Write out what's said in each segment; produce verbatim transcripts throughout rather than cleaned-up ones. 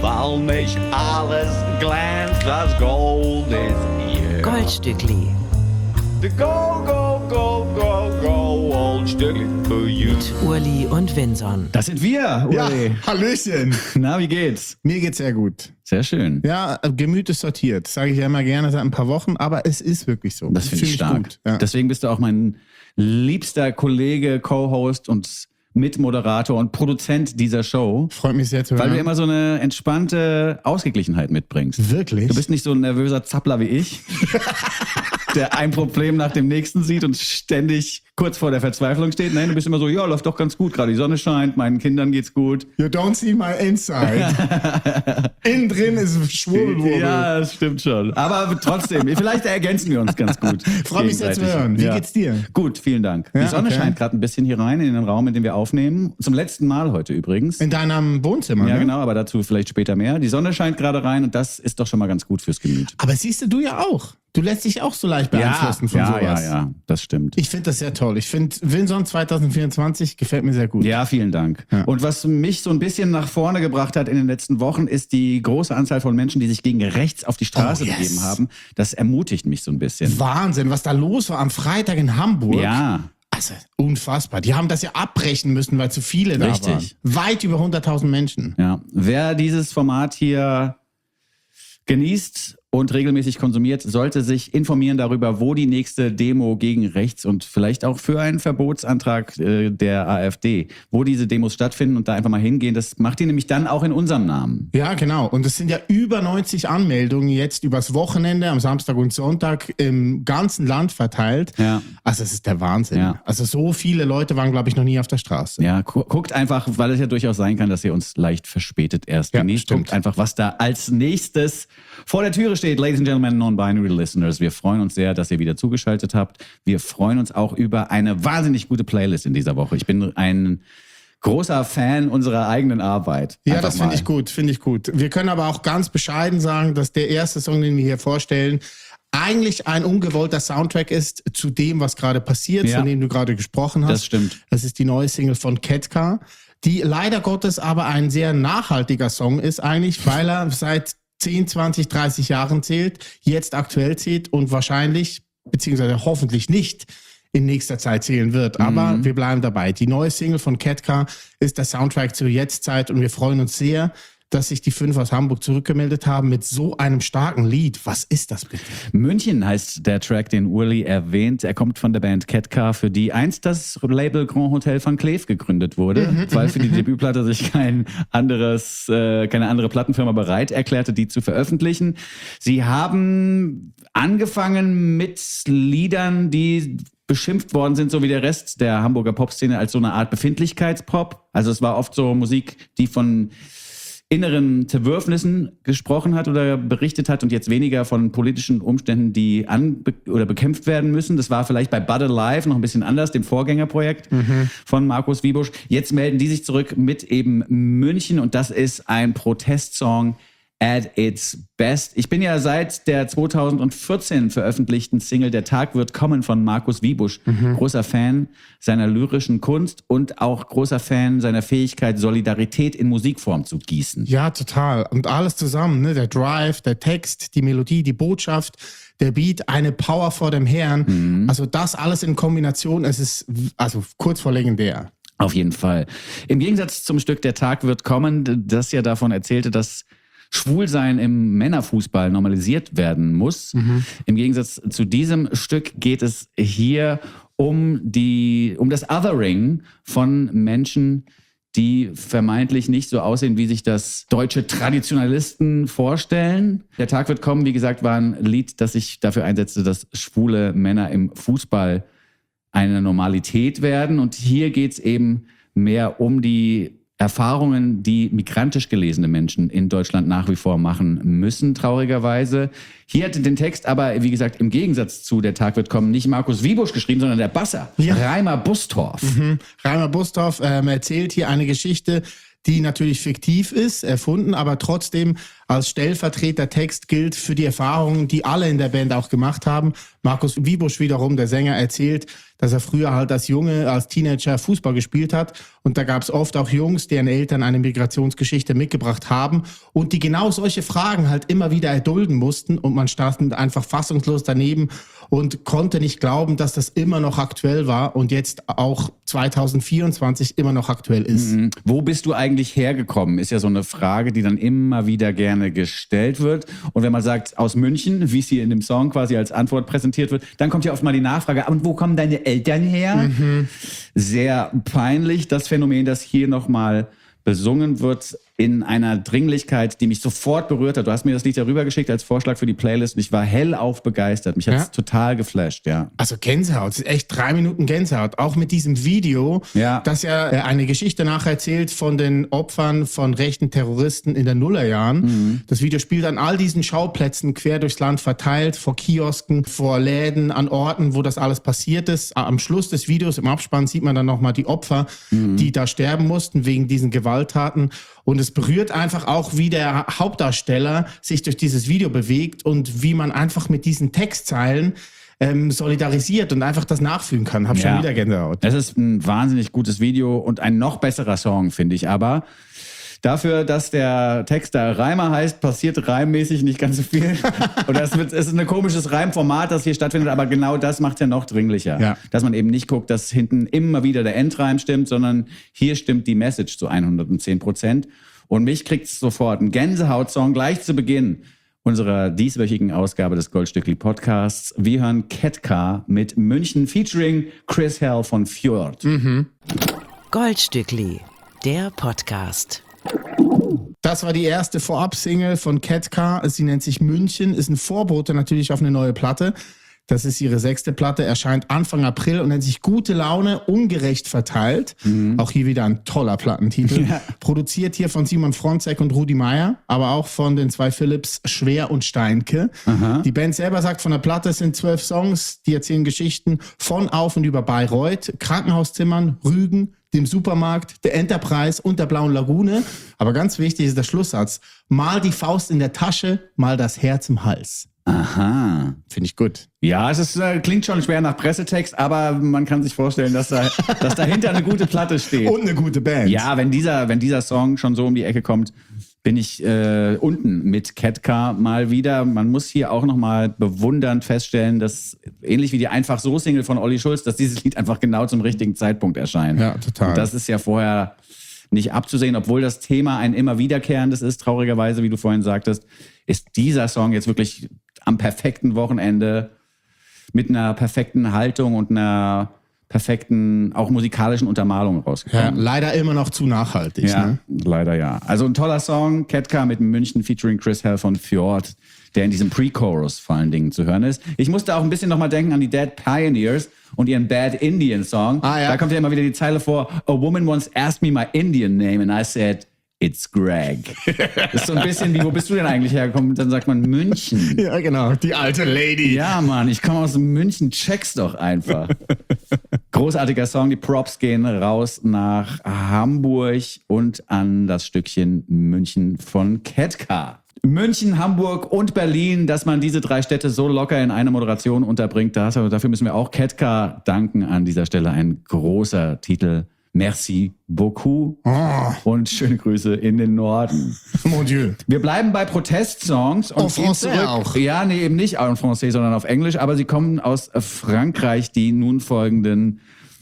weil nicht alles glänzt, das Gold ist hier. Goldstückli. The go, go, go, go, go, Goldstückli für you. Mit Urli und Vinson. Das sind wir, Uli. Ja, Hallöchen. Na, wie geht's? Mir geht's sehr gut. Sehr schön. Ja, Gemüt ist sortiert. Sage ich ja immer gerne seit ein paar Wochen, aber es ist wirklich so. Das finde ich stark. Gut. Ja. Deswegen bist du auch mein liebster Kollege, Co-Host und Mitmoderator und Produzent dieser Show. Freut mich sehr zu hören. Weil du immer so eine entspannte Ausgeglichenheit mitbringst. Wirklich? Du bist nicht so ein nervöser Zappler wie ich, der ein Problem nach dem nächsten sieht und ständig kurz vor der Verzweiflung steht. Nein, du bist immer so, ja, läuft doch ganz gut, gerade die Sonne scheint, meinen Kindern geht's gut. You don't see my inside. Innen drin ist Schwurbelwurbel. Ja, das stimmt schon. Aber trotzdem, vielleicht ergänzen wir uns ganz gut. Freut mich sehr zu hören. Wie Ja. geht's dir? Gut, vielen Dank. Ja, die Sonne okay. scheint gerade ein bisschen hier rein in den Raum, in dem wir aufnehmen. Zum letzten Mal heute übrigens. In deinem Wohnzimmer, Ja, ne? genau, aber dazu vielleicht später mehr. Die Sonne scheint gerade rein und das ist doch schon mal ganz gut fürs Gemüt. Aber siehst du, du ja auch. Du lässt dich auch so leicht beeinflussen von ja, sowas. ja, ja, das stimmt. Ich finde das sehr toll. Ich finde, Vinson zwanzig vierundzwanzig gefällt mir sehr gut. Ja, vielen Dank. Ja. Und was mich so ein bisschen nach vorne gebracht hat in den letzten Wochen, ist die große Anzahl von Menschen, die sich gegen rechts auf die Straße Oh, yes. begeben haben. Das ermutigt mich so ein bisschen. Wahnsinn, was da los war am Freitag in Hamburg. Ja, Also, unfassbar. Die haben das ja abbrechen müssen, weil zu viele da Richtig. waren. Weit über hunderttausend Menschen. ja. Wer dieses Format hier genießt und regelmäßig konsumiert, sollte sich informieren darüber, wo die nächste Demo gegen rechts und vielleicht auch für einen Verbotsantrag äh, der AfD, wo diese Demos stattfinden und da einfach mal hingehen. Das macht ihr nämlich dann auch in unserem Namen. Ja, genau. Und es sind ja über neunzig Anmeldungen jetzt übers Wochenende, am Samstag und Sonntag im ganzen Land verteilt. Ja. Also, es ist der Wahnsinn. Ja. Also, so viele Leute waren, glaube ich, noch nie auf der Straße. Ja, gu guckt einfach, weil es ja durchaus sein kann, dass ihr uns leicht verspätet erst Ja, genießt. stimmt. Guckt einfach, was da als nächstes vor der Türe steht. Ladies and Gentlemen, Non-Binary Listeners, wir freuen uns sehr, dass ihr wieder zugeschaltet habt. Wir freuen uns auch über eine wahnsinnig gute Playlist in dieser Woche. Ich bin ein großer Fan unserer eigenen Arbeit. Ja, Einfach das finde mal. ich gut, finde ich gut. Wir können aber auch ganz bescheiden sagen, dass der erste Song, den wir hier vorstellen, eigentlich ein ungewollter Soundtrack ist zu dem, was gerade passiert, Ja. von dem du gerade gesprochen hast. Das stimmt. Das ist die neue Single von Ketka, die leider Gottes aber ein sehr nachhaltiger Song ist eigentlich, weil er seit zehn, zwanzig, dreißig Jahren zählt, jetzt aktuell zählt und wahrscheinlich, beziehungsweise hoffentlich nicht in nächster Zeit zählen wird. Aber wir bleiben dabei. Die neue Single von Ketka ist der Soundtrack zur Jetztzeit und wir freuen uns sehr, dass sich die fünf aus Hamburg zurückgemeldet haben mit so einem starken Lied. Was ist das bitte? München heißt der Track, den Urli erwähnt. Er kommt von der Band Ketka, für die einst das Label Grand Hotel van Cleef gegründet wurde, weil für die Debütplatte sich kein anderes, äh, keine andere Plattenfirma bereit erklärte, die zu veröffentlichen. Sie haben angefangen mit Liedern, die beschimpft worden sind, so wie der Rest der Hamburger Popszene, als so eine Art Befindlichkeitspop. Also es war oft so Musik, die von inneren Zerwürfnissen gesprochen hat oder berichtet hat und jetzt weniger von politischen Umständen, die an oder bekämpft werden müssen. Das war vielleicht bei Bud Alive noch ein bisschen anders, dem Vorgängerprojekt von Markus Wiebusch. Jetzt melden die sich zurück mit eben München und das ist ein Protestsong at its best. Ich bin ja seit der zweitausendvierzehn veröffentlichten Single Der Tag wird kommen von Markus Wiebusch großer Fan seiner lyrischen Kunst und auch großer Fan seiner Fähigkeit, Solidarität in Musikform zu gießen. Ja, total. Und alles zusammen, ne? Der Drive, der Text, die Melodie, die Botschaft, der Beat, eine Power vor dem Herrn. Also das alles in Kombination, es ist also kurz vor legendär. Auf jeden Fall. Im Gegensatz zum Stück Der Tag wird kommen, das ja davon erzählte, dass Schwulsein im Männerfußball normalisiert werden muss. Im Gegensatz zu diesem Stück geht es hier um die, um das Othering von Menschen, die vermeintlich nicht so aussehen, wie sich das deutsche Traditionalisten vorstellen. Der Tag wird kommen, wie gesagt, war ein Lied, das sich dafür einsetzte, dass schwule Männer im Fußball eine Normalität werden. Und hier geht es eben mehr um die Erfahrungen, die migrantisch gelesene Menschen in Deutschland nach wie vor machen müssen, traurigerweise. Hier hatte den Text aber, wie gesagt, im Gegensatz zu Der Tag wird kommen, nicht Markus Wiebusch geschrieben, sondern der Basser, Ja. Reimer Bustorff. Mhm. Reimer Bustorff ähm, erzählt hier eine Geschichte, die natürlich fiktiv ist, erfunden, aber trotzdem als Stellvertretertext gilt für die Erfahrungen, die alle in der Band auch gemacht haben. Markus Wiebusch wiederum, der Sänger, erzählt, dass er früher halt als Junge, als Teenager Fußball gespielt hat. Und da gab es oft auch Jungs, deren Eltern eine Migrationsgeschichte mitgebracht haben und die genau solche Fragen halt immer wieder erdulden mussten. Und man stand einfach fassungslos daneben und konnte nicht glauben, dass das immer noch aktuell war und jetzt auch zwanzig vierundzwanzig immer noch aktuell ist. Mhm. Wo bist du eigentlich hergekommen? Ist ja so eine Frage, die dann immer wieder gerne gestellt wird. Und wenn man sagt, aus München, wie es hier in dem Song quasi als Antwort präsentiert wird, dann kommt ja oft mal die Nachfrage, und wo kommen deine Eltern her? Mhm. Sehr peinlich, das Phänomen, das hier nochmal besungen wird in einer Dringlichkeit, die mich sofort berührt hat. Du hast mir das Lied ja rübergeschickt als Vorschlag für die Playlist und ich war hellauf begeistert. Mich hat es Ja? total geflasht, ja. Also Gänsehaut, es ist echt drei Minuten Gänsehaut. Auch mit diesem Video, Ja. das ja äh, eine Geschichte nacherzählt von den Opfern von rechten Terroristen in den Nullerjahren. Mhm. Das Video spielt an all diesen Schauplätzen quer durchs Land verteilt, vor Kiosken, vor Läden, an Orten, wo das alles passiert ist. Am Schluss des Videos, im Abspann, sieht man dann nochmal die Opfer, mhm. die da sterben mussten wegen diesen Gewalttaten. Und es berührt einfach auch, wie der Hauptdarsteller sich durch dieses Video bewegt und wie man einfach mit diesen Textzeilen ähm, solidarisiert und einfach das nachfühlen kann. Hab schon Ja. wieder Gänsehaut. Es ist ein wahnsinnig gutes Video und ein noch besserer Song, finde ich. Aber dafür, dass der Text da Reimer heißt, passiert reimmäßig nicht ganz so viel. Oder es, wird, es ist ein komisches Reimformat, das hier stattfindet, aber genau das macht es ja noch dringlicher. Ja. Dass man eben nicht guckt, dass hinten immer wieder der Endreim stimmt, sondern hier stimmt die Message zu hundertzehn Prozent. Und mich kriegt es sofort. Ein Gänsehaut-Song gleich zu Beginn unserer dieswöchigen Ausgabe des Goldstückli Podcasts. Wir hören Ketka mit München featuring Chris Hell von Fjord. Mhm. Goldstückli, der Podcast. Das war die erste Vorab-Single von Ketka. Sie nennt sich München, ist ein Vorbote natürlich auf eine neue Platte. Das ist ihre sechste Platte, erscheint Anfang April und nennt sich Gute Laune, ungerecht verteilt. Mhm. Auch hier wieder ein toller Plattentitel. Ja. Produziert hier von Simon Fronzek und Rudi Meier, aber auch von den zwei Philips Schwer und Steinke. Aha. Die Band selber sagt, von der Platte sind zwölf Songs, die erzählen Geschichten von auf und über Bayreuth, Krankenhauszimmern, Rügen, dem Supermarkt, der Enterprise und der Blauen Lagune. Aber ganz wichtig ist der Schlusssatz. Mal die Faust in der Tasche, mal das Herz im Hals. Aha. Finde ich gut. Ja, es ist, äh, klingt schon schwer nach Pressetext, aber man kann sich vorstellen, dass, da, dass dahinter eine gute Platte steht. Und eine gute Band. Ja, wenn dieser, wenn dieser Song schon so um die Ecke kommt, bin ich äh, unten mit Ketka mal wieder. Man muss hier auch nochmal bewundernd feststellen, dass ähnlich wie die Einfach-So-Single von Olli Schulz, dass dieses Lied einfach genau zum richtigen Zeitpunkt erscheint. Ja, total. Und das ist ja vorher nicht abzusehen, obwohl das Thema ein immer wiederkehrendes ist, traurigerweise, wie du vorhin sagtest, ist dieser Song jetzt wirklich am perfekten Wochenende mit einer perfekten Haltung und einer perfekten, auch musikalischen Untermalung rausgekommen. Ja, leider immer noch zu nachhaltig. Ja, ne? leider ja. Also ein toller Song, Ketka mit München featuring Chris Hell von Fjord, der in diesem Pre-Chorus vor allen Dingen zu hören ist. Ich musste auch ein bisschen nochmal denken an die Dead Pioneers und ihren Bad Indian Song. Ah, ja. Da kommt ja immer wieder die Zeile vor, a woman once asked me my Indian name and I said, it's Greg. Das ist so ein bisschen wie, wo bist du denn eigentlich hergekommen? Und dann sagt man München. Ja, genau. Die alte Lady. Ja, Mann, ich komme aus München, check's doch einfach. Großartiger Song, die Props gehen raus nach Hamburg und an das Stückchen München von Ketka. München, Hamburg und Berlin, dass man diese drei Städte so locker in eine Moderation unterbringt, dafür müssen wir auch Ketka danken. An dieser Stelle ein großer Titel. Merci beaucoup Oh. und schöne Grüße in den Norden. Mon Dieu. Wir bleiben bei Protestsongs und En gehen français zurück. auch. Ja, nee, eben nicht en français, sondern auf Englisch, aber sie kommen aus Frankreich, die nun folgenden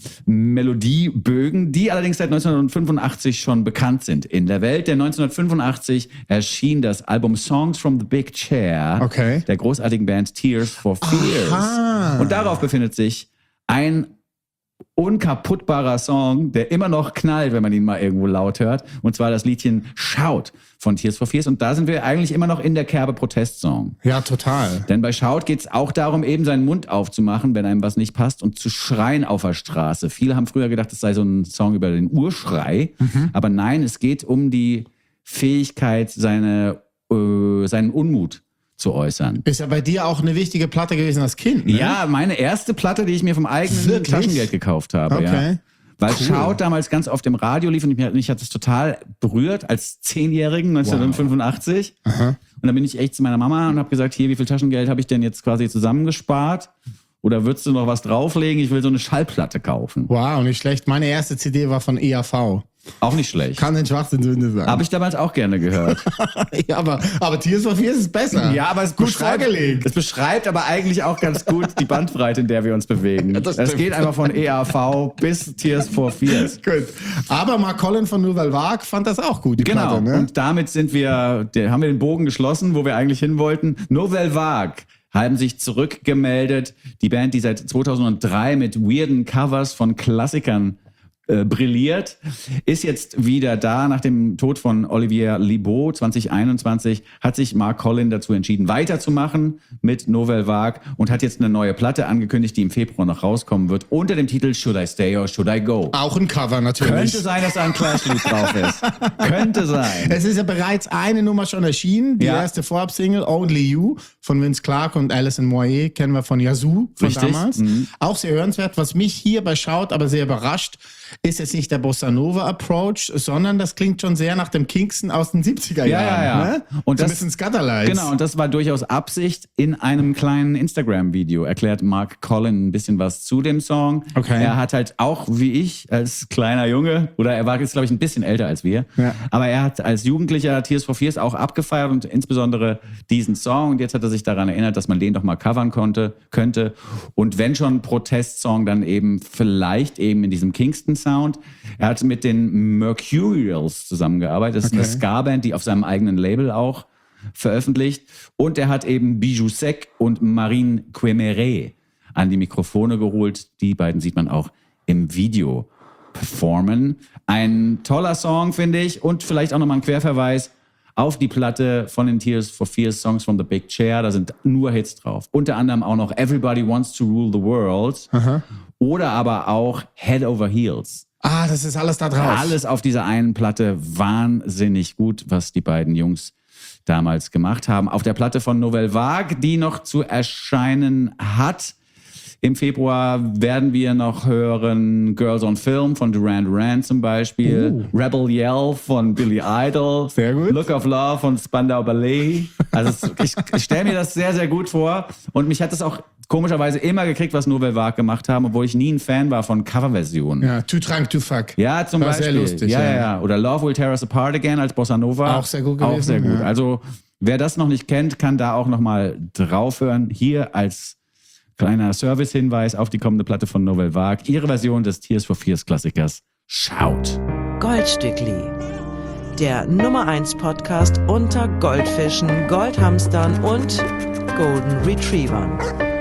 Melodiebögen, die allerdings seit neunzehnhundertfünfundachtzig schon bekannt sind in der Welt. Denn neunzehnhundertfünfundachtzig erschien das Album Songs from the Big Chair Okay. der großartigen Band Tears for Fears. Aha. Und darauf befindet sich ein unkaputtbarer Song, der immer noch knallt, wenn man ihn mal irgendwo laut hört. Und zwar das Liedchen Shout von Tears for Fears. Und da sind wir eigentlich immer noch in der Kerbe Protestsong. Ja, total. Denn bei Shout geht es auch darum, eben seinen Mund aufzumachen, wenn einem was nicht passt und zu schreien auf der Straße. Viele haben früher gedacht, es sei so ein Song über den Urschrei. Mhm. Aber nein, es geht um die Fähigkeit, seine, äh, seinen Unmut zu äußern. Ist ja bei dir auch eine wichtige Platte gewesen als Kind, ne? Ja, meine erste Platte, die ich mir vom eigenen Wirklich? Taschengeld gekauft habe. Okay. Ja. Weil Cool. Shout damals ganz oft im Radio lief und mich, mich hat das total berührt als Zehnjährigen neunzehnhundertfünfundachtzig. Aha. Und dann bin ich echt zu meiner Mama und habe gesagt, hier, wie viel Taschengeld habe ich denn jetzt quasi zusammengespart? Oder würdest du noch was drauflegen? Ich will so eine Schallplatte kaufen. Wow, nicht schlecht. Meine erste C D war von E A V. Auch nicht schlecht. Kann den Schwachsinn Sünde sein. Habe ich damals auch gerne gehört. ja, aber, aber Tears for Fears ist besser. Ja, aber es gut beschreibt, vorgelegt. es beschreibt aber eigentlich auch ganz gut die Bandbreite, in der wir uns bewegen. das Es stimmt. geht einfach von E A V bis Tears for Fears. Gut. Aber Mark Collin von Nouvelle Vague fand das auch gut, die Genau, Platte, ne? und damit sind wir, der, haben wir den Bogen geschlossen, wo wir eigentlich hin wollten. Nouvelle Vague haben sich zurückgemeldet. Die Band, die seit zweitausenddrei mit weirden Covers von Klassikern äh, brilliert, ist jetzt wieder da. Nach dem Tod von Olivier Libaud zwanzig einundzwanzig hat sich Mark Collin dazu entschieden, weiterzumachen mit Nouvelle Vague und hat jetzt eine neue Platte angekündigt, die im Februar noch rauskommen wird, unter dem Titel Should I Stay or Should I Go? Auch ein Cover natürlich. Könnte sein, dass da ein Clash-Lied drauf ist. Könnte sein. Es ist ja bereits eine Nummer schon erschienen. Die Ja. erste Vorab-Single, Only You, von Vince Clarke und Alison Moyet, kennen wir von Yazoo von Richtig. damals. Mhm. Auch sehr hörenswert. Was mich hier bei Schaut aber sehr überrascht, ist jetzt nicht der Bossa Nova Approach, sondern das klingt schon sehr nach dem Kingston aus den siebziger Ja, Jahren. ja, ja. Ne? Und so ein das- bisschen Scatterlights. Genau, und das war durchaus Absicht. In einem kleinen Instagram-Video erklärt Mark Collin ein bisschen was zu dem Song. Okay. Er hat halt auch, wie ich, als kleiner Junge, oder er war jetzt, glaube ich, ein bisschen älter als wir, Ja. aber er hat als Jugendlicher Tears for Fears auch abgefeiert und insbesondere diesen Song. Und jetzt hat er sich daran erinnert, dass man den doch mal covern konnte, könnte. Und wenn schon Protestsong, dann eben vielleicht eben in diesem Kingston-Sound. Er hat mit den Mercurials zusammengearbeitet. Das ist eine Okay. Ska-Band, die auf seinem eigenen Label auch veröffentlicht. Und er hat eben Bijou Sec und Marine Quemeret an die Mikrofone geholt. Die beiden sieht man auch im Video performen. Ein toller Song, finde ich. Und vielleicht auch nochmal ein Querverweis auf die Platte von den Tears for Fears Songs from the Big Chair. Da sind nur Hits drauf. Unter anderem auch noch Everybody Wants to Rule the World. Oder aber auch Head Over Heels. Ah, das ist alles da drauf. Alles auf dieser einen Platte wahnsinnig gut, was die beiden Jungs damals gemacht haben. Auf der Platte von Nouvelle Vague, die noch zu erscheinen hat. Im Februar werden wir noch hören Girls on Film von Duran Duran zum Beispiel. Uh. Rebel Yell von Billy Idol. Sehr gut. Look of Love von Spandau Ballet. Also es, ich, ich stelle mir das sehr, sehr gut vor. Und mich hat das auch komischerweise immer gekriegt, was Nouvelle Vague gemacht haben, obwohl ich nie ein Fan war von Coverversionen. Ja, Too Drunk to Fuck. Ja, zum War Beispiel. sehr lustig, ja, ja. ja, ja. Oder Love Will Tear Us Apart Again als Bossa Nova. Auch sehr gut Auch gewesen, sehr gut. ja. Also wer das noch nicht kennt, kann da auch noch mal draufhören. Hier als kleiner Service-Hinweis auf die kommende Platte von Nouvelle Vague. Ihre Version des Tears for Fears Klassikers Schaut. Goldstückli. Der Nummer eins Podcast unter Goldfischen, Goldhamstern und Golden Retrievern.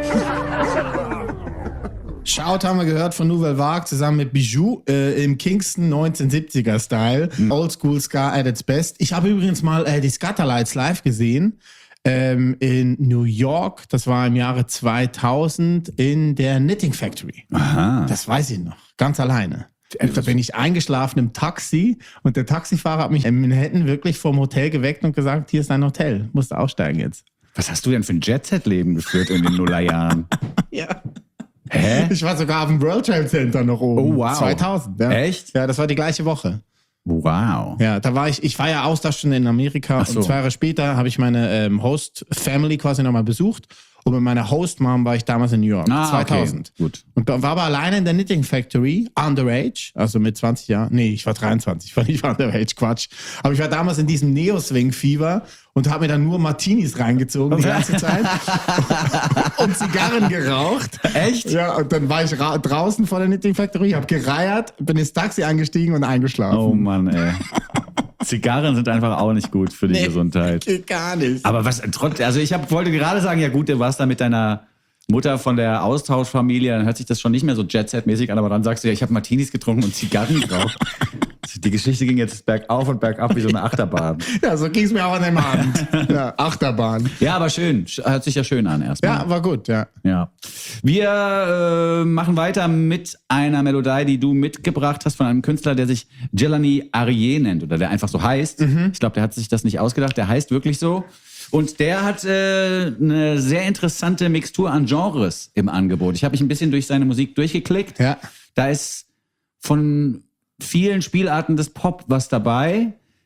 Schaut haben wir gehört von Nouvelle Vague zusammen mit Bijou äh, im Kingston neunzehnhundertsiebziger-Style. Oldschool Ska at its best. Ich habe übrigens mal äh, die Scatterlights live gesehen ähm, in New York. Das war im Jahre zweitausend in der Knitting Factory. Aha. Das weiß ich noch, ganz alleine. Und da bin ich eingeschlafen im Taxi und der Taxifahrer hat mich in Manhattan wirklich vom Hotel geweckt und gesagt, hier ist dein Hotel, musst du aussteigen jetzt. Was hast du denn für ein Jet-Set-Leben geführt in den Nullerjahren? Ja. Hä? Ich war sogar auf dem World Trade Center noch oben. Oh, wow. zweitausend, ja. Echt? Ja, das war die gleiche Woche. Wow. Ja, da war ich, ich war ja Austauschstudent in Amerika Ach so. und zwei Jahre später habe ich meine ähm, Host-Family quasi nochmal besucht und mit meiner Host-Mom war ich damals in New York, Ah, zweitausend. okay. Gut. Und war aber alleine in der Knitting Factory, underage, also mit zwanzig Jahren. Nee, ich war dreiundzwanzig, ich war nicht underage, Quatsch. Aber ich war damals in diesem Neo-Swing-Fieber und habe mir dann nur Martinis reingezogen die ganze Zeit und Zigarren geraucht. Echt? Ja, und dann war ich ra- draußen vor der Knitting Factory, habe gereiert, bin ins Taxi eingestiegen und eingeschlafen. Oh Mann, ey. Zigarren sind einfach auch nicht gut für die Nee, Gesundheit. geht gar nicht. Aber was, trotz- also ich hab, wollte gerade sagen, ja gut, du warst da mit deiner Mutter von der Austauschfamilie, dann hört sich das schon nicht mehr so Jet-Set-mäßig an, aber dann sagst du ja, ich habe Martinis getrunken und Zigarren geraucht. Die Geschichte ging jetzt bergauf und bergab wie so eine Achterbahn. Ja, so ging es mir auch an dem Abend. Ja, Achterbahn. Ja, aber schön. Sch- Hört sich ja schön an erstmal. Ja, war gut, ja. Ja. Wir äh, machen weiter mit einer Melodie, die du mitgebracht hast von einem Künstler, der sich Jelani Arié nennt oder der einfach so heißt. Ich glaube, der hat sich das nicht ausgedacht, der heißt wirklich so. Und der hat äh, eine sehr interessante Mixtur an Genres im Angebot. Ich habe mich ein bisschen durch seine Musik durchgeklickt. Ja. Da ist von vielen Spielarten des Pop was dabei.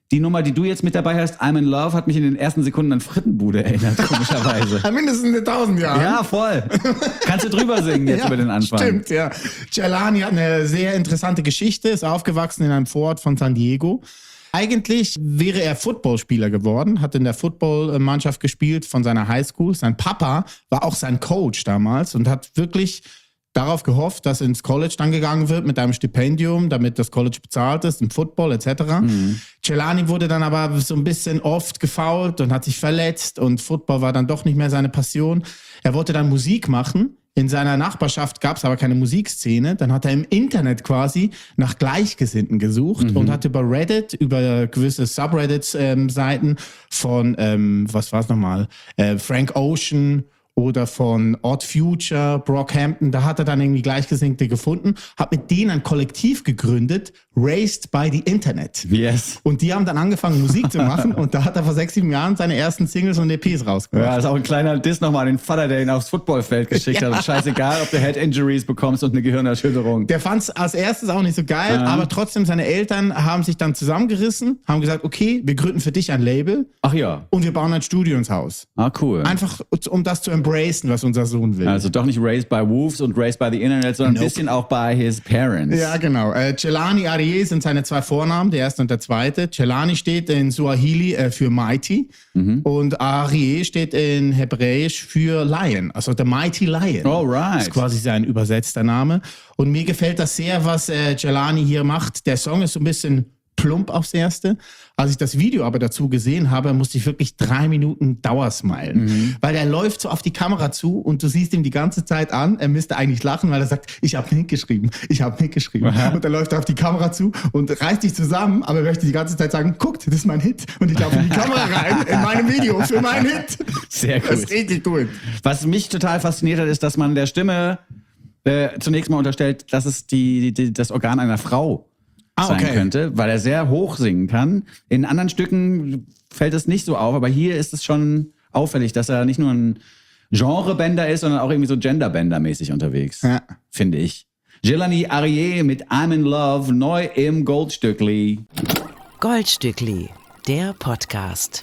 die Nummer, die du jetzt mit dabei hast, I'm in Love, hat mich in den ersten Sekunden an Frittenbude erinnert, komischerweise. Mindestens eine tausend Jahre. Ja, voll. Kannst du drüber singen jetzt Ja, über den Anfang? Stimmt, ja. Jelani hat eine sehr interessante Geschichte, ist aufgewachsen in einem Vorort von San Diego. Eigentlich wäre er Footballspieler geworden, hat in der Footballmannschaft gespielt von seiner Highschool. Sein Papa war auch sein Coach damals und hat wirklich darauf gehofft, dass ins College dann gegangen wird mit einem Stipendium, damit das College bezahlt ist, im Football et cetera. Mhm. Jelani wurde dann aber so ein bisschen oft gefoult und hat sich verletzt und Football war dann doch nicht mehr seine Passion. Er wollte dann Musik machen. In seiner Nachbarschaft gab es aber keine Musikszene. Dann hat er im Internet quasi nach Gleichgesinnten gesucht mhm. und hat über Reddit, über gewisse Subreddit-Seiten ähm, von, ähm, was war es nochmal, äh, Frank Ocean oder von Odd Future, Brockhampton, da hat er dann irgendwie Gleichgesinnte gefunden, hat mit denen ein Kollektiv gegründet, Raised by the Internet. Yes. Und die haben dann angefangen, Musik zu machen und da hat er vor sechs, sieben Jahren seine ersten Singles und E Ps rausgebracht. Ja, das ist auch ein kleiner Diss nochmal an den Vater, der ihn aufs Footballfeld geschickt ja. hat. Scheißegal, ob du Head-Injuries bekommst und eine Gehirnerschütterung. Der fand es als erstes auch nicht so geil, ja. aber trotzdem, seine Eltern haben sich dann zusammengerissen, haben gesagt, okay, wir gründen für dich ein Label. Ach ja. Und wir bauen ein Studio ins Haus. Ah, cool. Einfach, um das zu embracen, was unser Sohn will. Also doch nicht raised by wolves und raised by the Internet, sondern nope. ein bisschen auch by his parents. Ja, genau. Äh, Jelani Arié sind seine zwei Vornamen, der erste und der zweite. Jelani steht in Suahili äh, für Mighty mhm. und Arié steht in Hebräisch für Lion, also the Mighty Lion. All right. Das ist quasi sein übersetzter Name. Und mir gefällt das sehr, was äh, Jelani hier macht. Der Song ist so ein bisschen plump aufs Erste. Als ich das Video aber dazu gesehen habe, musste ich wirklich drei Minuten Dauersmilen. Mhm. Weil er läuft so auf die Kamera zu und du siehst ihm die ganze Zeit an, er müsste eigentlich lachen, weil er sagt, ich habe mitgeschrieben, ich habe mitgeschrieben. Aha. Und er läuft auf die Kamera zu und reißt sich zusammen, aber er möchte die ganze Zeit sagen, guckt, das ist mein Hit. Und ich laufe in die Kamera rein, in meinem Video für meinen Hit. Sehr gut. Das ist richtig gut. Was mich total fasziniert hat, ist, dass man der Stimme äh, zunächst mal unterstellt, dass es die, die, das Organ einer Frau Ah, okay. sein könnte, weil er sehr hoch singen kann. In anderen Stücken fällt es nicht so auf, aber hier ist es schon auffällig, dass er nicht nur ein Genrebender ist, sondern auch irgendwie so Genderbender-mäßig unterwegs, ja. finde ich. Jelani Arié mit I'm in Love, neu im Goldstückli. Goldstückli, der Podcast.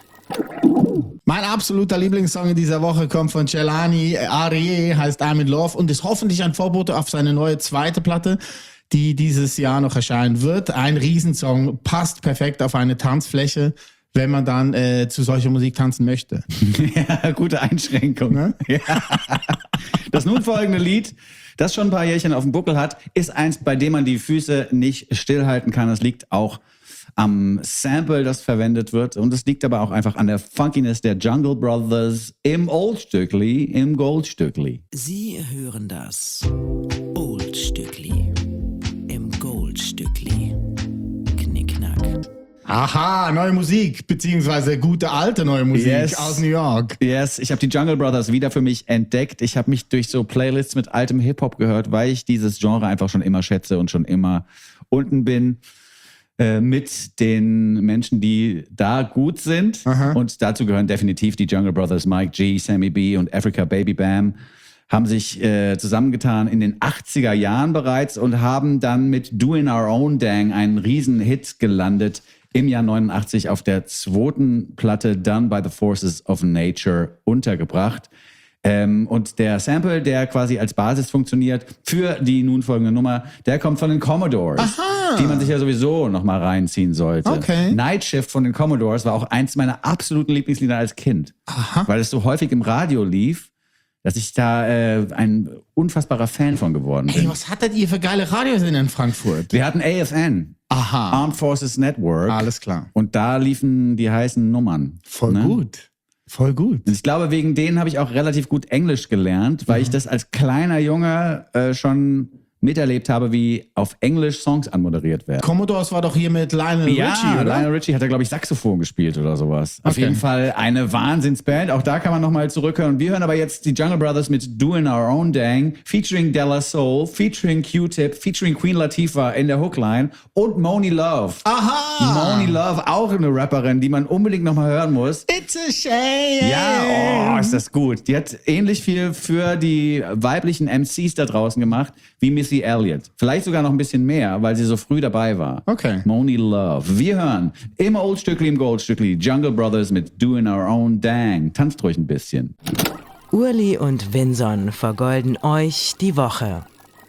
Mein absoluter Lieblingssong in dieser Woche kommt von Jelani Arié, heißt I'm in Love und ist hoffentlich ein Vorbote auf seine neue zweite Platte, die dieses Jahr noch erscheinen wird. Ein Riesensong, passt perfekt auf eine Tanzfläche, wenn man dann äh, zu solcher Musik tanzen möchte. Ja, gute Einschränkung. Ne? Ja. Das nun folgende Lied, das schon ein paar Jährchen auf dem Buckel hat, ist eins, bei dem man die Füße nicht stillhalten kann. Das liegt auch am Sample, das verwendet wird. Und es liegt aber auch einfach an der Funkiness der Jungle Brothers im Oldstückli, im Goldstückli. Sie hören das Oldstückli. Goldstückli. Knickknack. Aha, neue Musik, beziehungsweise gute alte neue Musik yes. aus New York. Yes, ich habe die Jungle Brothers wieder für mich entdeckt. Ich habe mich durch so Playlists mit altem Hip-Hop gehört, weil ich dieses Genre einfach schon immer schätze und schon immer unten bin äh, mit den Menschen, die da gut sind. Aha. Und dazu gehören definitiv die Jungle Brothers, Mike G, Sammy B und Africa Baby Bam. Haben sich äh, zusammengetan in den achtziger Jahren bereits und haben dann mit Doing Our Own Dang einen riesen Hit gelandet im Jahr neunundachtzig auf der zweiten Platte Done by the Forces of Nature untergebracht. Ähm, und der Sample, der quasi als Basis funktioniert für die nun folgende Nummer, der kommt von den Commodores, Aha. die man sich ja sowieso nochmal reinziehen sollte. Okay. Night Shift von den Commodores war auch eins meiner absoluten Lieblingslieder als Kind, Aha. weil es so häufig im Radio lief, dass ich da äh, ein unfassbarer Fan von geworden bin. Ey, was hattet ihr für geile Radiosender in Frankfurt? Wir hatten A F N. Aha. Armed Forces Network. Alles klar. Und da liefen die heißen Nummern. Voll ne? gut. Voll gut. Und ich glaube, wegen denen habe ich auch relativ gut Englisch gelernt, weil mhm. ich das als kleiner Junge äh, schon miterlebt habe, wie auf Englisch Songs anmoderiert werden. Commodores war doch hier mit Lionel ja, Richie, oder? Lionel Richie hat da, glaube ich, Saxophon gespielt oder sowas. Okay. Auf jeden Fall eine Wahnsinnsband. Auch da kann man nochmal zurückhören. Wir hören aber jetzt die Jungle Brothers mit Doing Our Own Dang, featuring Della Soul, featuring Q-Tip, featuring Queen Latifah in der Hookline und Monie Love. Aha! Monie Love, auch eine Rapperin, die man unbedingt nochmal hören muss. It It's a shame. Ja, oh, ist das gut. Die hat ähnlich viel für die weiblichen M Cs da draußen gemacht wie Missy Elliott. Vielleicht sogar noch ein bisschen mehr, weil sie so früh dabei war. Okay. Moni Love. Wir hören im Oldstückli, im Goldstückli Jungle Brothers mit Doing Our Own Dang. Tanzt ruhig ein bisschen. Urli und Vinson vergolden euch die Woche.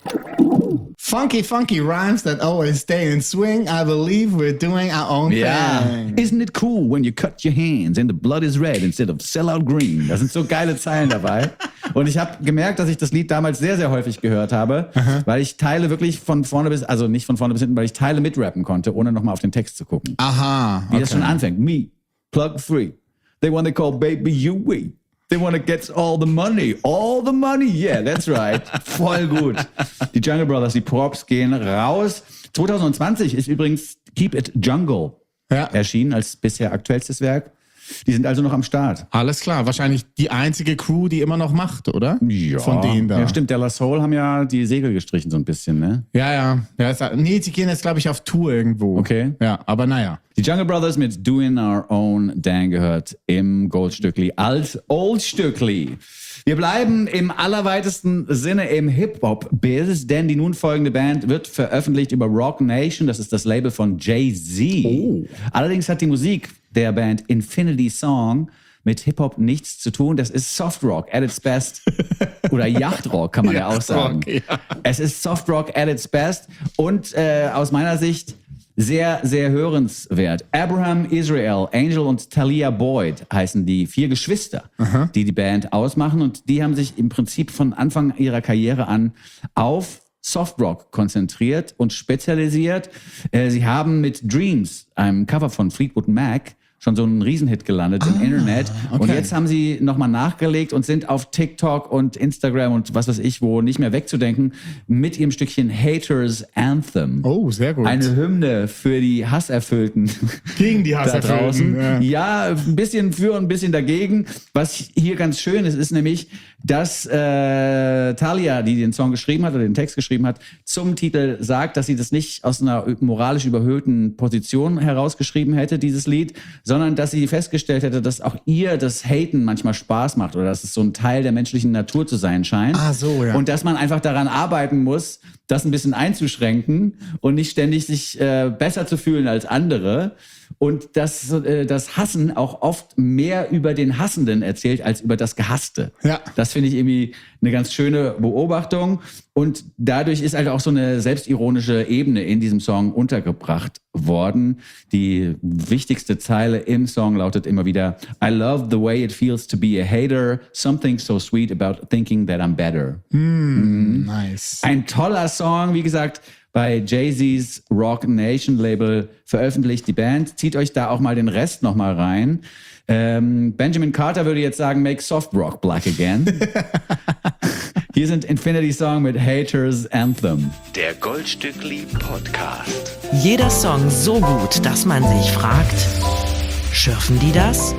Funky, funky rhymes that always stay in swing. I believe we're doing our own thing. Isn't it cool when you cut your hands and the blood is red instead of sellout green? Da sind so geile Zeilen dabei. Und ich habe gemerkt, dass ich das Lied damals sehr, sehr häufig gehört habe, Aha. weil ich Teile wirklich von vorne bis, also nicht von vorne bis hinten, weil ich Teile mitrappen konnte, ohne nochmal auf den Text zu gucken. Aha. Wie okay. das schon anfängt. Me, plug free. They want to call baby you we. They want to get all the money. All the money. Yeah, that's right. Voll gut. Die Jungle Brothers, die Props gehen raus. zwanzig zwanzig ist übrigens Keep It Jungle ja. erschienen als bisher aktuellstes Werk. Die sind also noch am Start. Alles klar. Wahrscheinlich die einzige Crew, die immer noch macht, oder? Ja. Von denen da. Ja, stimmt. Der La Soul haben ja die Segel gestrichen so ein bisschen, ne? Ja, ja. ja ist, nee, sie gehen jetzt, glaube ich, auf Tour irgendwo. Okay. Ja, aber naja. Die Jungle Brothers mit Doing Our Own Dang gehört im Goldstückli als Oldstückli. Wir bleiben im allerweitesten Sinne im Hip-Hop-Biz, denn die nun folgende Band wird veröffentlicht über Rock Nation. Das ist das Label von Jay-Z. Oh. Allerdings hat die Musik der Band Infinity Song mit Hip-Hop nichts zu tun. Das ist Softrock at its best. Oder Yachtrock kann man ja auch sagen. Ja. Es ist Softrock at its best und äh, aus meiner Sicht sehr, sehr hörenswert. Abraham, Israel, Angel und Talia Boyd heißen die vier Geschwister, Aha. die die Band ausmachen. Und die haben sich im Prinzip von Anfang ihrer Karriere an auf Softrock konzentriert und spezialisiert. Äh, sie haben mit Dreams, einem Cover von Fleetwood Mac, schon so einen Riesenhit gelandet im ah, Internet. Okay. Und jetzt haben sie nochmal nachgelegt und sind auf TikTok und Instagram und was weiß ich wo nicht mehr wegzudenken mit ihrem Stückchen Haters Anthem. Oh, sehr gut. Eine Hymne für die Hasserfüllten. Gegen die Hasserfüllten. Da draußen. Ja. ja, ein bisschen für und ein bisschen dagegen. Was hier ganz schön ist, ist nämlich, dass äh, Talia, die den Song geschrieben hat oder den Text geschrieben hat, zum Titel sagt, dass sie das nicht aus einer moralisch überhöhten Position herausgeschrieben hätte, dieses Lied, sondern dass sie festgestellt hätte, dass auch ihr das Haten manchmal Spaß macht oder dass es so ein Teil der menschlichen Natur zu sein scheint. Ah, so, ja. Und dass man einfach daran arbeiten muss, das ein bisschen einzuschränken und nicht ständig sich äh, besser zu fühlen als andere. Und dass äh, das Hassen auch oft mehr über den Hassenden erzählt als über das Gehasste. Ja. Das finde ich irgendwie eine ganz schöne Beobachtung. Und dadurch ist halt auch so eine selbstironische Ebene in diesem Song untergebracht worden. Die wichtigste Zeile im Song lautet immer wieder: I love the way it feels to be a hater. Something so sweet about thinking that I'm better. Mm, mhm. Nice. Ein toller Song, wie gesagt, bei Jay-Z's Rock Nation Label veröffentlicht die Band. Zieht euch da auch mal den Rest noch mal rein. Ähm, Benjamin Carter würde jetzt sagen, make soft rock black again. Hier sind Infinity Song mit Haters Anthem. Der Goldstückli Podcast. Jeder Song so gut, dass man sich fragt, schürfen die das?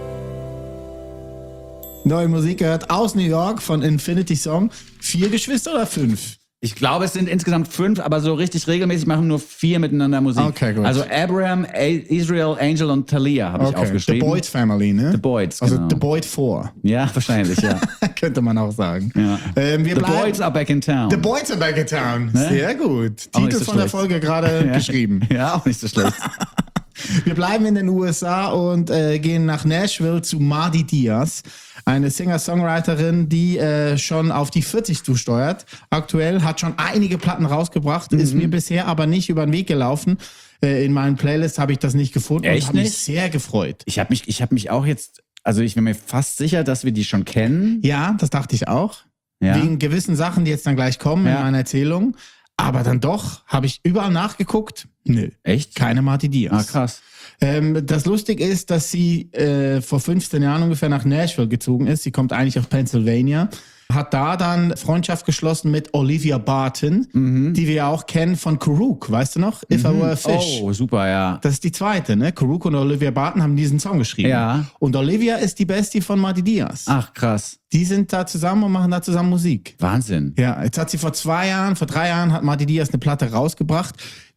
Neue Musik gehört aus New York von Infinity Song. Vier Geschwister oder fünf? Ich glaube, es sind insgesamt fünf, aber so richtig regelmäßig machen nur vier miteinander Musik. Okay, gut. Also Abraham, A- Israel, Angel und Talia habe ich Okay. aufgeschrieben. The Boyd Family, ne? The Boyds, Also genau. The Boyd Four. Ja, wahrscheinlich, ja. Könnte man auch sagen. ja. Ähm, wir The bleiben- Boys are back in town. The Boys are back in town. Ne? Sehr gut. Auch nicht Titel so von der schlecht. Folge gerade ja. geschrieben. Ja, auch nicht so schlecht. Wir bleiben in den U S A und äh, gehen nach Nashville zu Mardi Diaz, eine Singer-Songwriterin, die äh, schon auf die vierzig zusteuert. Aktuell hat schon einige Platten rausgebracht, Mhm. ist mir bisher aber nicht über den Weg gelaufen. Äh, in meinen Playlists habe ich das nicht gefunden Echt und habe mich nicht? sehr gefreut. Ich habe mich, ich hab mich auch jetzt, also ich bin mir fast sicher, dass wir die schon kennen. Ja, das dachte ich auch. Ja. Wegen gewissen Sachen, die jetzt dann gleich kommen Ja. in meiner Erzählung. Aber dann doch, habe ich überall nachgeguckt. Nö. Echt? Keine Mardi Diaz. Ah, krass. Ähm, das Lustige ist, dass sie äh, vor fünfzehn Jahren ungefähr nach Nashville gezogen ist. Sie kommt eigentlich aus Pennsylvania. Hat da dann Freundschaft geschlossen mit Olivia Barton, Mhm. die wir ja auch kennen von Kuruk, weißt du noch? If I Were a Fish. Oh, super, ja. Das ist die zweite, ne? Kuruk und Olivia Barton haben diesen Song geschrieben. Ja. Und Olivia ist die Bestie von Mardi Diaz. Ach, krass. Die sind da zusammen und machen da zusammen Musik. Wahnsinn. Ja, jetzt hat sie vor zwei Jahren, vor drei Jahren hat Mardi Diaz eine Platte rausgebracht,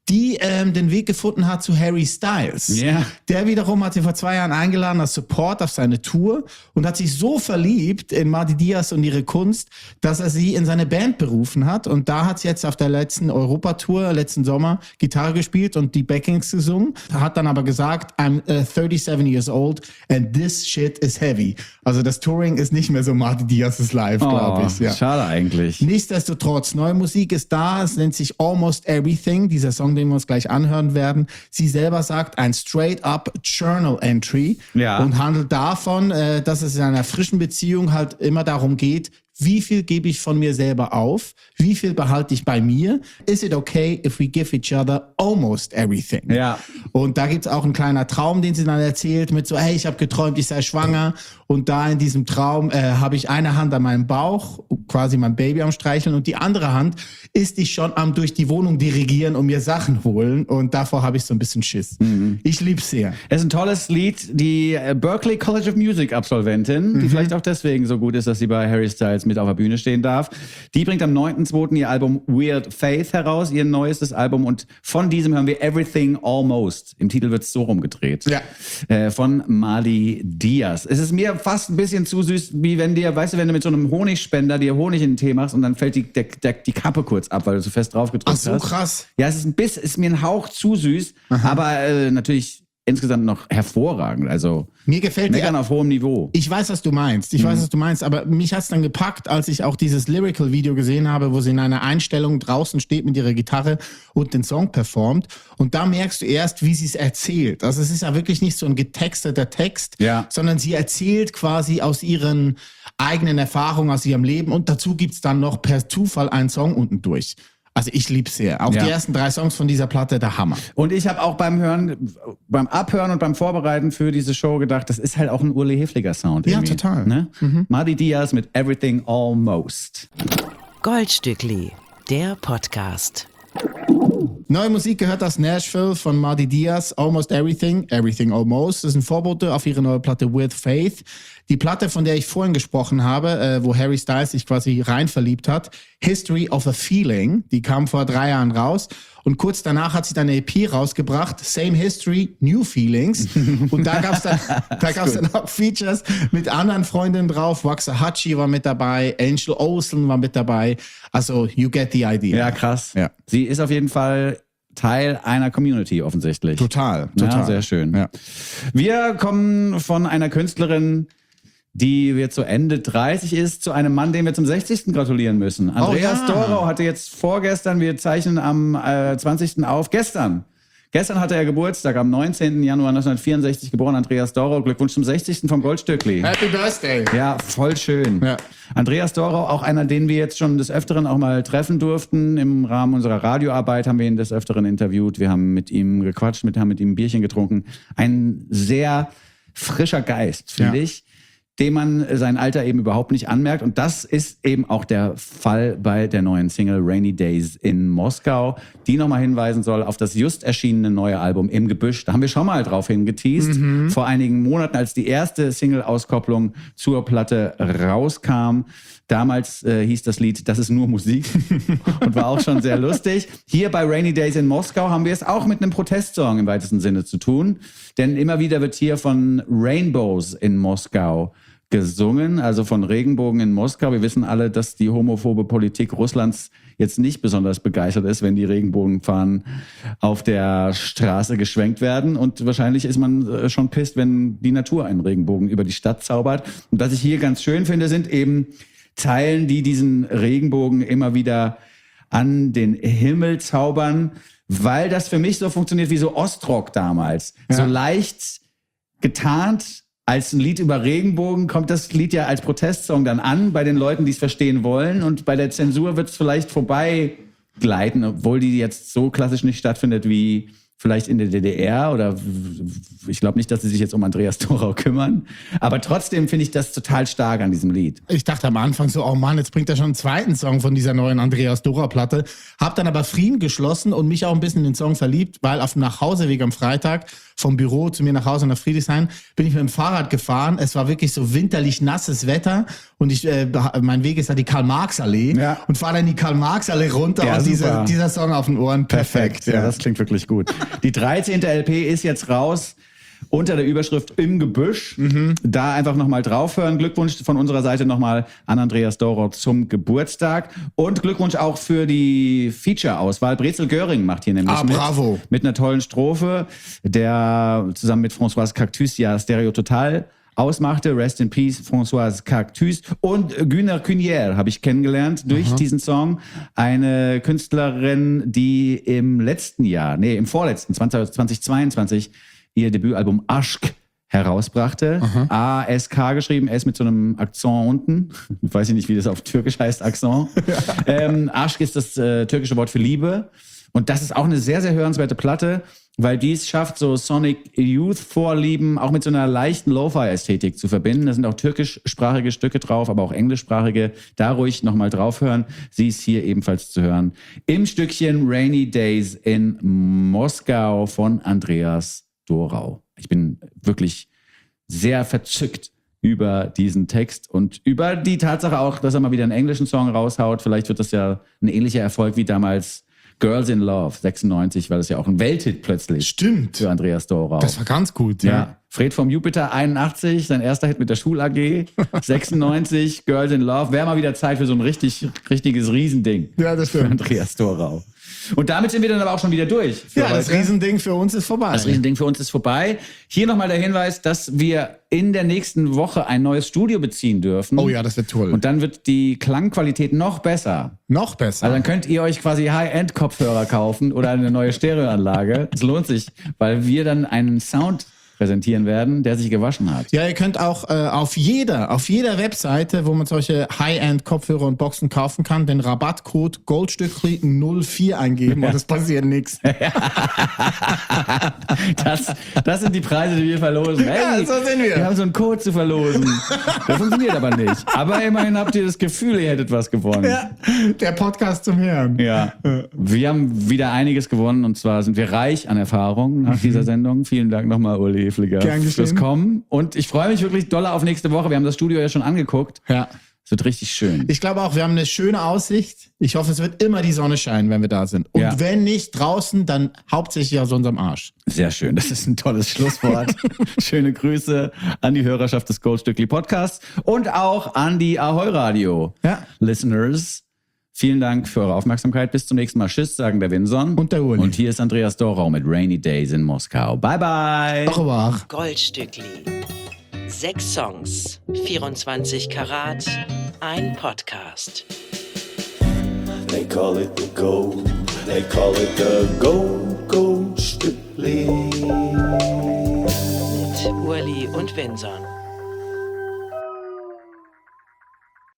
die ähm, den Weg gefunden hat zu Harry Styles. Ja. Der wiederum hat sie vor zwei Jahren eingeladen als Support auf seine Tour und hat sich so verliebt in Madi Diaz und ihre Kunst, dass er sie in seine Band berufen hat. Und da hat sie jetzt auf der letzten Europatour, letzten Sommer, Gitarre gespielt und die Backings gesungen. Hat dann aber gesagt, I'm uh, thirty-seven years old and this shit is heavy. Also das Touring ist nicht mehr so Madi Diaz's Live, glaube ich. Ja. Schade eigentlich. Nichtsdestotrotz, neue Musik ist da. Es nennt sich Almost Everything, dieser Song, den wir uns gleich anhören werden. Sie selber sagt ein straight-up Journal-Entry Ja. und handelt davon, äh, dass es in einer frischen Beziehung halt immer darum geht, wie viel gebe ich von mir selber auf? Wie viel behalte ich bei mir? Is it okay if we give each other almost everything? Ja. Und da gibt's auch einen kleinen Traum, den sie dann erzählt mit so, hey, ich habe geträumt, ich sei schwanger. Und da in diesem Traum äh, habe ich eine Hand an meinem Bauch, quasi mein Baby am Streicheln. Und die andere Hand ist ich schon am durch die Wohnung dirigieren und mir Sachen holen. Und davor habe ich so ein bisschen Schiss. Mhm. Ich lieb's sehr. Es ist ein tolles Lied. Die äh, Berklee College of Music Absolventin, die Mhm. vielleicht auch deswegen so gut ist, dass sie bei Harry Styles mit auf der Bühne stehen darf. Die bringt am neunten zweiten ihr Album Weird Faith heraus, ihr neuestes Album. Und von diesem hören wir Everything Almost. Im Titel wird es so rumgedreht. Ja. Äh, von Madi Diaz. Es ist mir fast ein bisschen zu süß, wie wenn dir, weißt du, wenn du mit so einem Honigspender dir Honig in den Tee machst und dann fällt die, der, der, die Kappe kurz ab, weil du so fest drauf gedrückt Ach so, hast. krass. Ja, es ist ein bisschen, ist mir ein Hauch zu süß, aber äh, natürlich insgesamt noch hervorragend. Also Mir gefällt die meckern auf hohem Niveau. Ich weiß, was du meinst. Ich weiß, was du meinst. Aber mich hat's dann gepackt, als ich auch dieses Lyrical-Video gesehen habe, wo sie in einer Einstellung draußen steht mit ihrer Gitarre und den Song performt. Und da merkst du erst, wie sie es erzählt. Also es ist ja wirklich nicht so ein getexteter Text, Ja. sondern sie erzählt quasi aus ihren eigenen Erfahrungen, aus ihrem Leben. Und dazu gibt's dann noch per Zufall einen Song unten durch. Also ich lieb's sehr. Auch Ja. die ersten drei Songs von dieser Platte, der Hammer. Und ich habe auch beim Hören, beim Abhören und beim Vorbereiten für diese Show gedacht, das ist halt auch ein Uli Hefliger Sound. Ja, irgendwie, total. Ne? Madi Diaz mit Everything Almost. Goldstückli, der Podcast. Neue Musik gehört aus Nashville von Madi Diaz, Almost Everything, Everything Almost. Das ist ein Vorbote auf ihre neue Platte With Faith. Die Platte, von der ich vorhin gesprochen habe, äh, wo Harry Styles sich quasi rein verliebt hat, History of a Feeling, die kam vor drei Jahren raus. Und kurz danach hat sie dann eine E P rausgebracht, Same History, New Feelings. Und da gab's dann, da gab's dann auch Features mit anderen Freundinnen drauf. Waxahachie war mit dabei, Angel Olsen war mit dabei. Also, you get the idea. Ja, krass. Ja. Sie ist auf jeden Fall Teil einer Community offensichtlich. Total, total. Ja, sehr schön. Ja. Wir kommen von einer Künstlerin, die jetzt so Ende dreißig ist, zu einem Mann, dem wir zum sechzigsten gratulieren müssen. Andreas ja. Dorau hatte jetzt vorgestern, wir zeichnen am äh, zwanzigsten auf, gestern. Gestern hatte er Geburtstag, am neunzehnten Januar neunzehnhundertvierundsechzig geboren, Andreas Dorau. Glückwunsch zum sechzigsten vom Goldstückli. Happy Birthday. Ja, voll schön. Ja. Andreas Dorau, auch einer, den wir jetzt schon des Öfteren auch mal treffen durften. Im Rahmen unserer Radioarbeit haben wir ihn des Öfteren interviewt. Wir haben mit ihm gequatscht, mit, haben mit ihm ein Bierchen getrunken. Ein sehr frischer Geist, finde Ja. ich, dem man sein Alter eben überhaupt nicht anmerkt. Und das ist eben auch der Fall bei der neuen Single Rainy Days in Moskau, die nochmal hinweisen soll auf das just erschienene neue Album Im Gebüsch. Da haben wir schon mal drauf hingeteased, Mhm. vor einigen Monaten, als die erste Single-Auskopplung zur Platte rauskam. Damals äh, hieß das Lied Das ist nur Musik und war auch schon sehr lustig. Hier bei Rainy Days in Moskau haben wir es auch mit einem Protestsong im weitesten Sinne zu tun. Denn immer wieder wird hier von Rainbows in Moskau gesungen, also von Regenbogen in Moskau. Wir wissen alle, dass die homophobe Politik Russlands jetzt nicht besonders begeistert ist, wenn die Regenbogenfahnen auf der Straße geschwenkt werden. Und wahrscheinlich ist man schon pisst, wenn die Natur einen Regenbogen über die Stadt zaubert. Und was ich hier ganz schön finde, sind eben Zeilen, die diesen Regenbogen immer wieder an den Himmel zaubern, weil das für mich so funktioniert wie so Ostrock damals. Ja. So leicht getarnt. Als ein Lied über Regenbogen kommt das Lied ja als Protestsong dann an bei den Leuten, die es verstehen wollen. Und bei der Zensur wird es vielleicht vorbeigleiten, obwohl die jetzt so klassisch nicht stattfindet wie vielleicht in der D D R oder ich glaube nicht, dass sie sich jetzt um Andreas Dorau kümmern. Aber trotzdem finde ich das total stark an diesem Lied. Ich dachte am Anfang so, oh Mann, jetzt bringt er schon einen zweiten Song von dieser neuen Andreas Dorau-Platte. Hab dann aber Frieden geschlossen und mich auch ein bisschen in den Song verliebt, weil auf dem Nachhauseweg am Freitag vom Büro zu mir nach Hause nach Friedrichshain bin ich mit dem Fahrrad gefahren. Es war wirklich so winterlich nasses Wetter und ich, äh, mein Weg ist da die Karl-Marx-Allee Ja. und fahre dann die Karl-Marx-Allee runter Ja, und super. dieser, dieser Song auf den Ohren. Perfekt. Ja, das klingt wirklich gut. Die dreizehnte L P ist jetzt raus. Unter der Überschrift Im Gebüsch. Mhm. Da einfach nochmal draufhören. Glückwunsch von unserer Seite nochmal an Andreas Dorau zum Geburtstag. Und Glückwunsch auch für die Feature-Auswahl. Brezel Göring macht hier nämlich Ah, mit. bravo. Mit einer tollen Strophe, der zusammen mit Françoise Cactus ja Stereo Total ausmachte. Rest in Peace, Françoise Cactus. Und Güner Cunière habe ich kennengelernt durch Aha. diesen Song. Eine Künstlerin, die im letzten Jahr, nee, im vorletzten, zwanzig zweiundzwanzig, ihr Debütalbum Aşk herausbrachte. A S K geschrieben, S mit so einem Akzent unten. Ich weiß nicht, wie das auf Türkisch heißt, Akzent. ähm, Aşk ist das äh, türkische Wort für Liebe. Und das ist auch eine sehr, sehr hörenswerte Platte, weil die es schafft, so Sonic Youth-Vorlieben auch mit so einer leichten Lo-Fi-Ästhetik zu verbinden. Da sind auch türkischsprachige Stücke drauf, aber auch englischsprachige. Da ruhig nochmal draufhören. Sie ist hier ebenfalls zu hören. Im Stückchen Rainy Days in Moskau von Andreas Dorau. Ich bin wirklich sehr verzückt über diesen Text und über die Tatsache auch, dass er mal wieder einen englischen Song raushaut. Vielleicht wird das ja ein ähnlicher Erfolg wie damals Girls in Love, sechsundneunzig, weil das ja auch ein Welthit plötzlich Stimmt. für Andreas Dorau. Das war ganz gut, ja. ja. Fred vom Jupiter, einundachtzig, sein erster Hit mit der Schul-A G. sechsundneunzig, Girls in Love. Wäre mal wieder Zeit für so ein richtig, richtiges Riesending. Ja, das Für stimmt. Andreas Dorau. Und damit sind wir dann aber auch schon wieder durch. für Ja, das heute. Riesending für uns ist vorbei. Das Riesending für uns ist vorbei. Hier nochmal der Hinweis, dass wir in der nächsten Woche ein neues Studio beziehen dürfen. Oh ja, das wird toll. Und dann wird die Klangqualität noch besser. Noch besser. Also dann könnt ihr euch quasi High-End-Kopfhörer kaufen oder eine neue Stereoanlage. Es lohnt sich, weil wir dann einen Sound präsentieren werden, der sich gewaschen hat. Ja, ihr könnt auch äh, auf jeder, auf jeder Webseite, wo man solche High-End-Kopfhörer und Boxen kaufen kann, den Rabattcode Goldstückli null vier eingeben und es passiert nichts. Das, das sind die Preise, die wir verlosen. Hey, Ja, so sind wir. Wir haben so einen Code zu verlosen. Der funktioniert aber nicht. Aber immerhin habt ihr das Gefühl, ihr hättet was gewonnen. Ja, der Podcast zum Hören. Ja, wir haben wieder einiges gewonnen und zwar sind wir reich an Erfahrung nach dieser Sendung. Vielen Dank nochmal, Uli Hefliger, Gern geschehen. fürs Kommen. Und ich freue mich wirklich doll auf nächste Woche. Wir haben das Studio ja schon angeguckt. Ja. Es wird richtig schön. Ich glaube auch, wir haben eine schöne Aussicht. Ich hoffe, es wird immer die Sonne scheinen, wenn wir da sind. Und Ja. wenn nicht draußen, dann hauptsächlich aus unserem Arsch. Sehr schön. Das ist ein tolles Schlusswort. Schöne Grüße an die Hörerschaft des Goldstückli Podcasts und auch an die Ahoi Radio Ja. Listeners. Vielen Dank für eure Aufmerksamkeit. Bis zum nächsten Mal. Tschüss, sagen der Winson. Und der Uli. Und hier ist Andreas Dorau mit Rainy Days in Moskau. Bye, bye. Au revoir. Goldstückli. Sechs Songs, vierundzwanzig Karat, ein Podcast. They call it the gold. They call it the gold